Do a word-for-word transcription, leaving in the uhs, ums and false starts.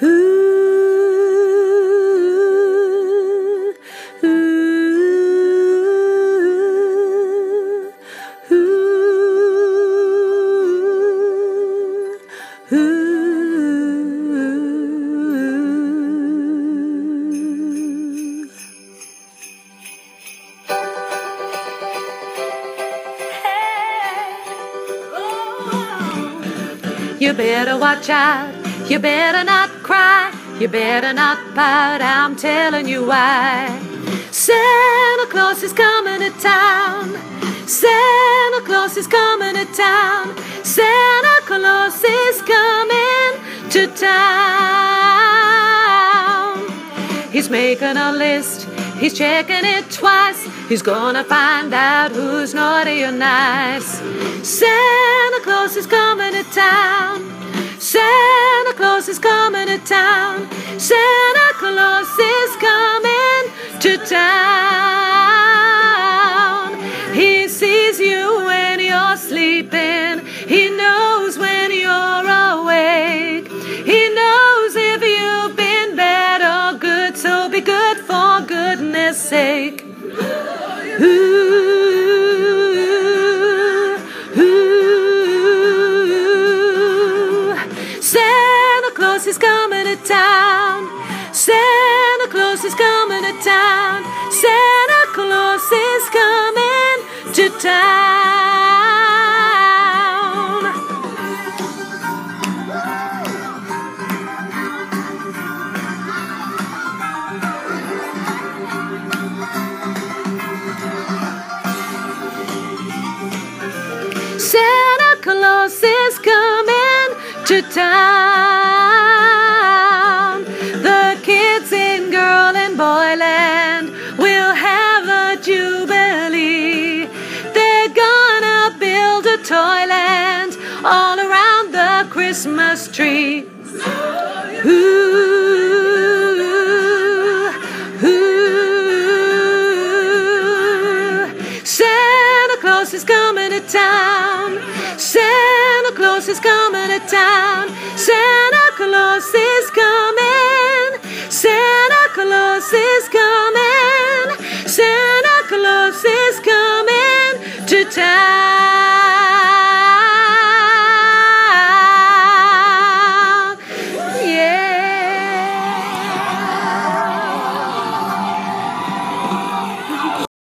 Ooh, ooh, ooh, ooh. You better watch out, you better not cry, you better not pout, I'm telling you why. Santa Claus is coming to town, Santa Claus is coming to town, Santa Claus is coming to town. He's making a list, he's checking it twice, he's gonna find out who's naughty or nice. Santa Claus is coming to town, Santa Claus is coming to town, Santa Claus is coming to town. He sees you when you're sleeping, he knows when you're awake, he knows if you've been bad or good, so be good for goodness sake. Ooh. Santa Claus is coming to town, Santa Claus is coming to town, Santa Claus is coming to town. Santa Claus is coming to town. The kids in girl and boy land will have a jubilee. They're gonna build a toyland all around the Christmas tree. Ooh, ooh. Santa Claus is coming to town, Santa Claus is coming to town, Santa Claus is coming, Santa Claus is coming, Santa Claus is coming to town.